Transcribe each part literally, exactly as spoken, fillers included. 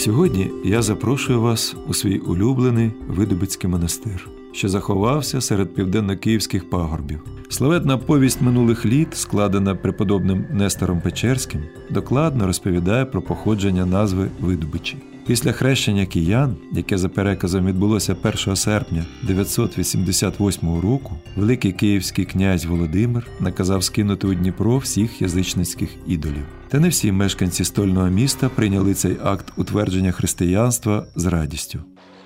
Сьогодні я запрошую вас у свій улюблений Видубицький монастир, що заховався серед південно-київських пагорбів. Славетна повість минулих літ, складена преподобним Нестором Печерським, докладно розповідає про походження назви Видубичі. Після хрещення киян, яке за переказом відбулося першого серпня дев'ятсот вісімдесят восьмого року, великий київський князь Володимир наказав скинути у Дніпро всіх язичницьких ідолів. Та не всі мешканці стольного міста прийняли цей акт утвердження християнства з радістю.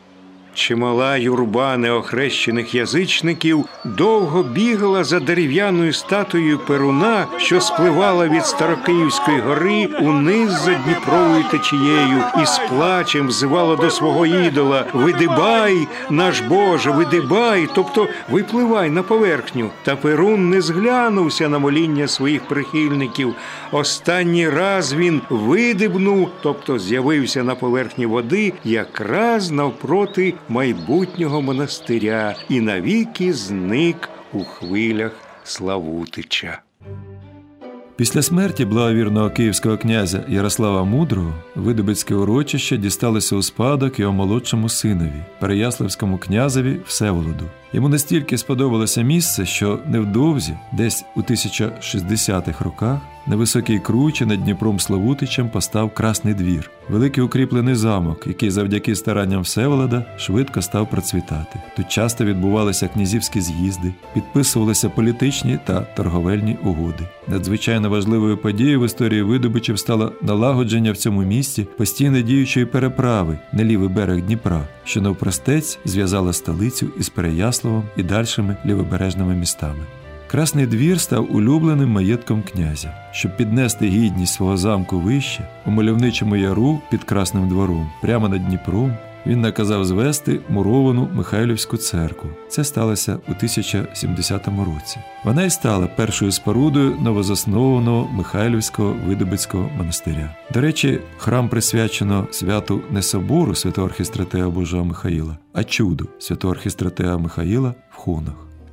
Чимала юрба неохрещених язичників довго бігала за дерев'яною статуєю Перуна, що спливала від Старокиївської гори униз за Дніпровою течією, і з плачем взивала до свого ідола: «Видибай, наш Боже, видибай!» тобто «випливай на поверхню». Та Перун не зглянувся на моління своїх прихильників. Останній раз він видибнув, тобто з'явився на поверхні води, якраз навпроти майбутнього монастиря, і навіки зник у хвилях Славутича. Після смерті благовірного київського князя Ярослава Мудрого Видубицьке урочище дісталося у спадок його молодшому синові, переяславському князеві Всеволоду. Йому настільки сподобалося місце, що невдовзі, десь у тисяча шістдесятих роках, на високій кручі над Дніпром Славутичем постав Красний двір, великий укріплений замок, який завдяки старанням Всеволода швидко став процвітати. Тут часто відбувалися князівські з'їзди, підписувалися політичні та торговельні угоди. Надзвичайно важливою подією в історії Видубичів стало налагодження в цьому місті постійно діючої переправи на лівий берег Дніпра, що навпростець зв'язала столицю із Переяславом і дальшими лівобережними містами. Красний двір став улюбленим маєтком князя. Щоб піднести гідність свого замку вище, у мальовничому яру під Красним двором, прямо над Дніпром, він наказав звести муровану Михайлівську церкву. Це сталося у тисяча сімдесятому році. Вона й стала першою спорудою новозаснованого Михайлівського Видубицького монастиря. До речі, храм присвячено святу не собору святого архістратея Божого Михаїла, а чуду святого архістратея Михаїла в Хунах.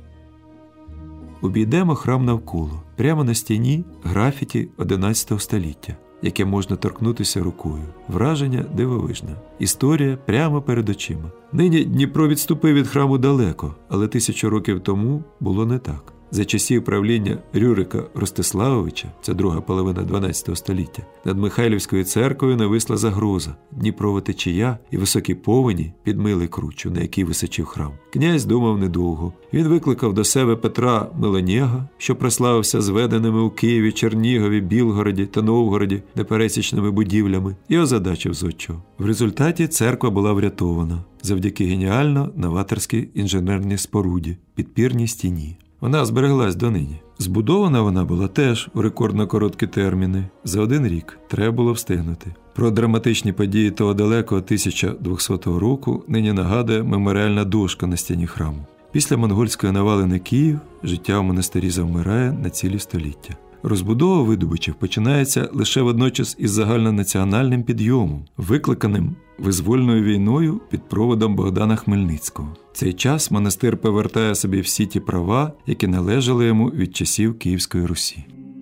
Обійдемо храм навколо. Прямо на стіні графіті одинадцятого століття, яке можна торкнутися рукою. Враження дивовижне. Історія прямо перед очима. Нині Дніпро відступив від храму далеко, але тисячу років тому було не так. За часів правління Рюрика Ростиславовича, це друга половина дванадцятого століття, над Михайлівською церквою нависла загроза. Дніпрова течія і високі повені підмили кручу, на якій височив храм. Князь думав недовго. Він викликав до себе Петра Меланєга, що прославився зведеними у Києві, Чернігові, Білгороді та Новгороді непересічними будівлями, і озадачив зодчого. В результаті церква була врятована завдяки геніально новаторській інженерній споруді, підпірній стіні. Вона збереглась донині. Збудована вона була теж у рекордно короткі терміни. За один рік треба було встигнути. Про драматичні події того далекого тисяча двохсотого року нині нагадує меморіальна дошка на стіні храму. Після монгольської навали на Київ життя в монастирі завмирає на цілі століття. Розбудова Видубичів починається лише водночас із загальнонаціональним підйомом, викликаним визвольною війною під проводом Богдана Хмельницького. В цей час монастир повертає собі всі ті права, які належали йому від часів Київської Русі.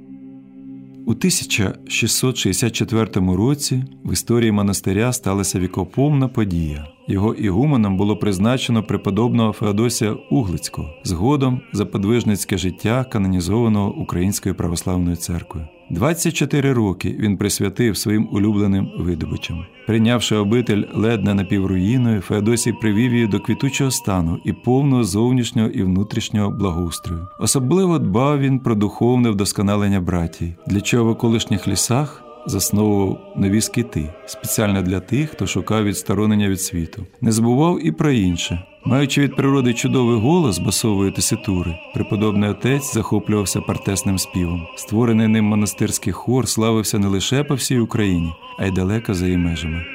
У тисяча шістсот шістдесят четвертому році в історії монастиря сталася вікопомна подія. Його ігуменом було призначено преподобного Феодосія Углицького, згодом за подвижницьке життя канонізованого Українською православною церквою. двадцять чотири роки він присвятив своїм улюбленим Видубичам. Прийнявши обитель ледь напівруїною, Феодосій привів її до квітучого стану і повного зовнішнього і внутрішнього благоустрою. Особливо дбав він про духовне вдосконалення братії, для чого в околишніх лісах засновував нові скити, спеціально для тих, хто шукав відсторонення від світу. Не забував і про інше. Маючи від природи чудовий голос басової теситури, преподобний отець захоплювався партесним співом. Створений ним монастирський хор славився не лише по всій Україні, а й далеко за її межами.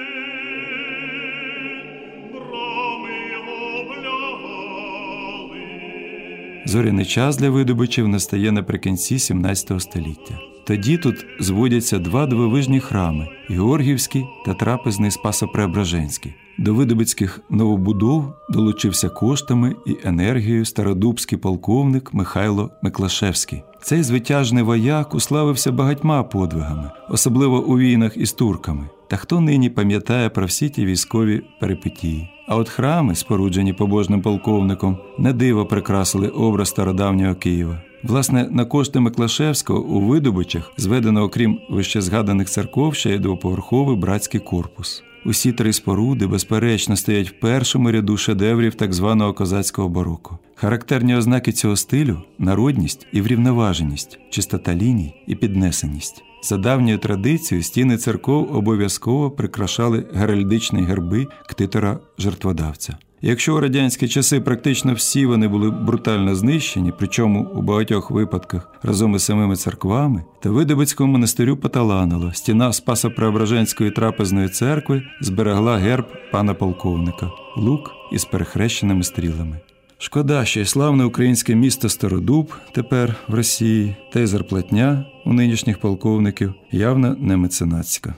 Зоряний час для Видубичів настає наприкінці сімнадцятого століття. Тоді тут зводяться два дивовижні храми – Георгіївський та трапезний Спасо-Преображенський. До видубицьких новобудов долучився коштами і енергією стародубський полковник Михайло Миклашевський. Цей звитяжний вояк уславився багатьма подвигами, особливо у війнах із турками. Та хто нині пам'ятає про всі ті військові перипетії? А от храми, споруджені побожним полковником, не диво прикрасили образ стародавнього Києва. Власне, на кошти Миклашевського у Видобичах зведено, окрім вищезгаданих церков, ще й двоповерховий братський корпус. Усі три споруди, безперечно, стоять в першому ряду шедеврів так званого козацького бароко. Характерні ознаки цього стилю – народність і врівноваженість, чистота ліній і піднесеність. За давньою традицією стіни церков обов'язково прикрашали геральдичні герби ктитора-жертводавця. Якщо у радянські часи практично всі вони були брутально знищені, причому у багатьох випадках разом із самими церквами, то Видобицькому монастирю поталанило. Стіна Спасо-Преображенської трапезної церкви зберегла герб пана полковника – лук із перехрещеними стрілами. Шкода, що й славне українське місто Стародуб, тепер в Росії, та й зарплатня у нинішніх полковників явно не меценатська.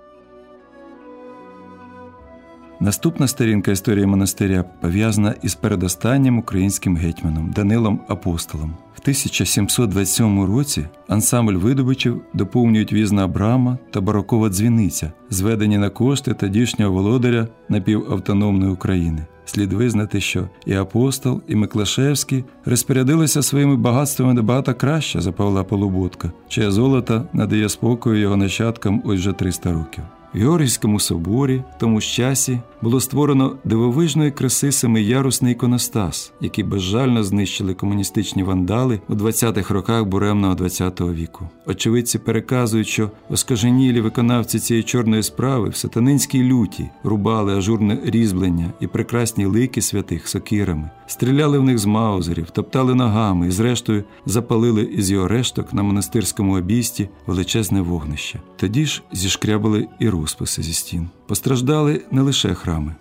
Наступна сторінка історії монастиря пов'язана із передостаннім українським гетьманом Данилом Апостолом. В тисяча сімсот двадцять сьомому році ансамбль видобичів доповнюють візна Абрама та барокова дзвіниця, зведені на кошти тодішнього володаря напівавтономної України. Слід визнати, що і Апостол, і Миклашевський розпорядилися своїми багатствами набагато краще за Павла Полуботка, чиє золото надає спокою його нащадкам ось вже триста років. В Георгіївському соборі в тому ж часі було створено дивовижної краси семиярусний іконостас, який безжально знищили комуністичні вандали у двадцятих роках буремного ХХ віку. Очевидці переказують, що оскаженілі виконавці цієї чорної справи в сатанинській люті рубали ажурне різьблення і прекрасні лики святих сокирами, стріляли в них з маузерів, топтали ногами і зрештою запалили із його решток на монастирському обійсті величезне вогнище. Тоді ж зішкрябали і розписи зі стін. Постраждали не лише храми.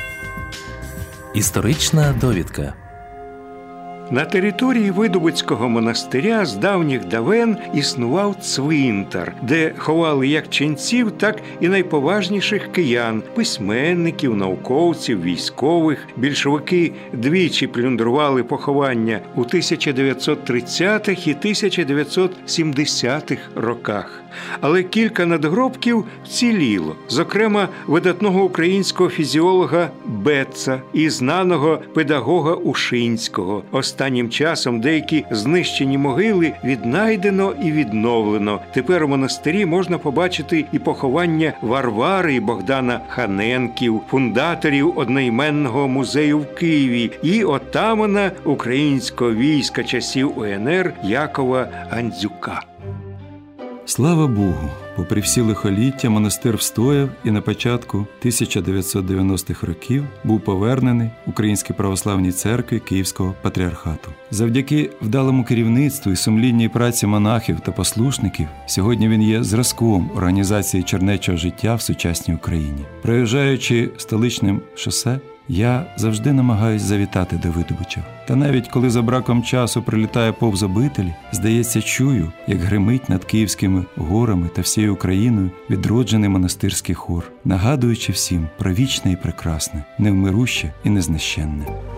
Історична довідка. На території Видобицького монастиря з давніх давен існував цвинтар, де ховали як ченців, так і найповажніших киян – письменників, науковців, військових. Більшовики двічі плюндрували поховання у тисяча дев'ятсот тридцятих і тисяча дев'ятсот сімдесятих роках. Але кілька надгробків вціліло, зокрема видатного українського фізіолога Бетца і знаного педагога Ушинського. Останнім часом деякі знищені могили віднайдено і відновлено. Тепер у монастирі можна побачити і поховання Варвари і Богдана Ханенків, фундаторів одноіменного музею в Києві, і отамана українського війська часів У Н Р Якова Андзюка. Слава Богу, попри всі лихоліття, монастир встояв і на початку тисяча дев'ятсот дев'яностих років був повернений Українській православній церкві Київського патріархату. Завдяки вдалому керівництву і сумлінній праці монахів та послушників, сьогодні він є зразком організації чернечого життя в сучасній Україні. Проїжджаючи столичним шосе, я завжди намагаюсь завітати до Видобичів. Та навіть коли за браком часу прилітає повз обителі, здається, чую, як гримить над київськими горами та всією Україною відроджений монастирський хор, нагадуючи всім про вічне і прекрасне, невмируще і незнищенне.